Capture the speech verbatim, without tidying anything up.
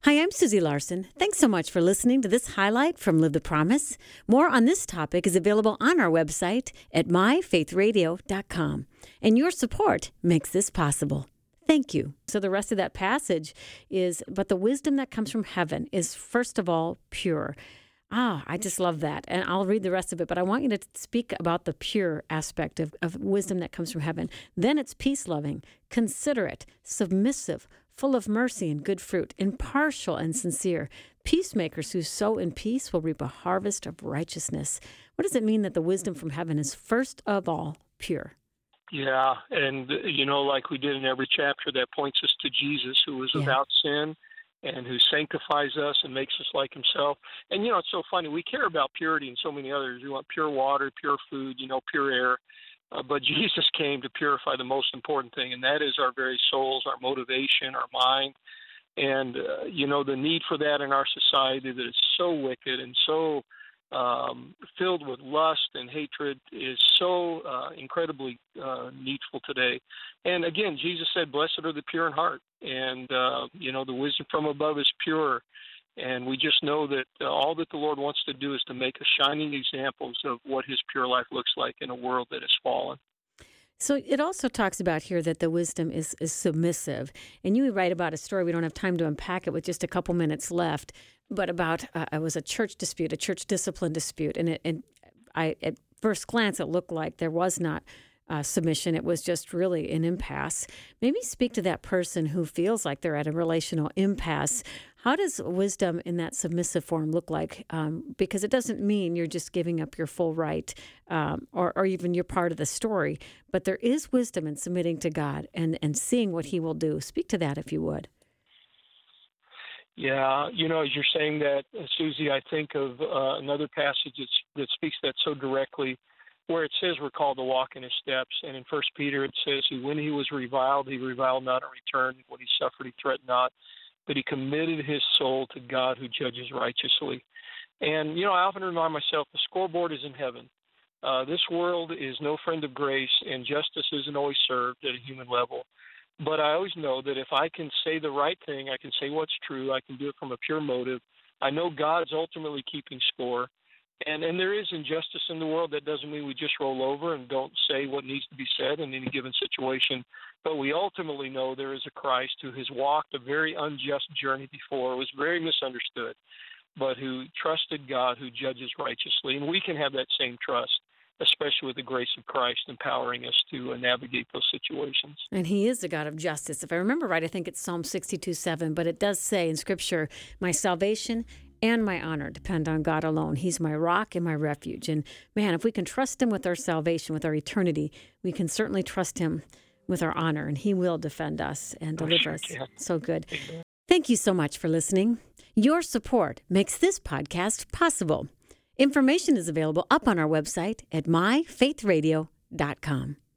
Hi, I'm Susie Larson. Thanks so much for listening to this highlight from Live the Promise. More on this topic is available on our website at my faith radio dot com. And your support makes this possible. Thank you. So the rest of that passage is, but the wisdom that comes from heaven is first of all pure. Ah, I just love that. And I'll read the rest of it, but I want you to speak about the pure aspect of, of wisdom that comes from heaven. Then it's peace-loving, considerate, submissive, full of mercy and good fruit, impartial and sincere. Peacemakers who sow in peace will reap a harvest of righteousness. What does it mean that the wisdom from heaven is first of all pure? Yeah, and, you know, like we did in every chapter, that points us to Jesus, who was Yeah. without sin and who sanctifies us and makes us like himself. And, you know, it's so funny. We care about purity and so many others. We want pure water, pure food, you know, pure air. Uh, but Jesus came to purify the most important thing, and that is our very souls, our motivation, our mind. And, uh, you know, the need for that in our society that is so wicked and so um, filled with lust and hatred is so uh, incredibly uh, needful today. And again, Jesus said, blessed are the pure in heart. And, uh, you know, the wisdom from above is pure. And we just know that uh, all that the Lord wants to do is to make us shining examples of what his pure life looks like in a world that is fallen. So it also talks about here that the wisdom is, is submissive. And you write about a story, we don't have time to unpack it with just a couple minutes left, but about uh, it was a church dispute, a church discipline dispute. And, it, and I, at first glance, it looked like there was not uh, submission. It was just really an impasse. Maybe speak to that person who feels like they're at a relational impasse. How does wisdom in that submissive form look like? Um, because it doesn't mean you're just giving up your full right um, or, or even you're part of the story, but there is wisdom in submitting to God and, and seeing what he will do. Speak to that if you would. Yeah, you know, as you're saying that, uh, Susie, I think of uh, another passage that's, that speaks that so directly, where it says we're called to walk in his steps. And in First Peter it says, when he was reviled, he reviled not in return. When he suffered, he threatened not. But he committed his soul to God who judges righteously. And, you know, I often remind myself the scoreboard is in heaven. Uh, this world is no friend of grace, and justice isn't always served at a human level. But I always know that if I can say the right thing, I can say what's true, I can do it from a pure motive. I know God's ultimately keeping score. And and there is injustice in the world. That doesn't mean we just roll over and don't say what needs to be said in any given situation. But we ultimately know there is a Christ who has walked a very unjust journey before, was very misunderstood, but who trusted God, who judges righteously. And we can have that same trust, especially with the grace of Christ empowering us to uh, navigate those situations. And he is the God of justice. If I remember right, I think it's Psalm sixty-two seven, but it does say in Scripture, my salvation and my honor depend on God alone. He's my rock and my refuge. And man, if we can trust him with our salvation, with our eternity, we can certainly trust him with our honor, and he will defend us and deliver sure us. can. So good. Amen. Thank you so much for listening. Your support makes this podcast possible. Information is available up on our website at my faith radio dot com.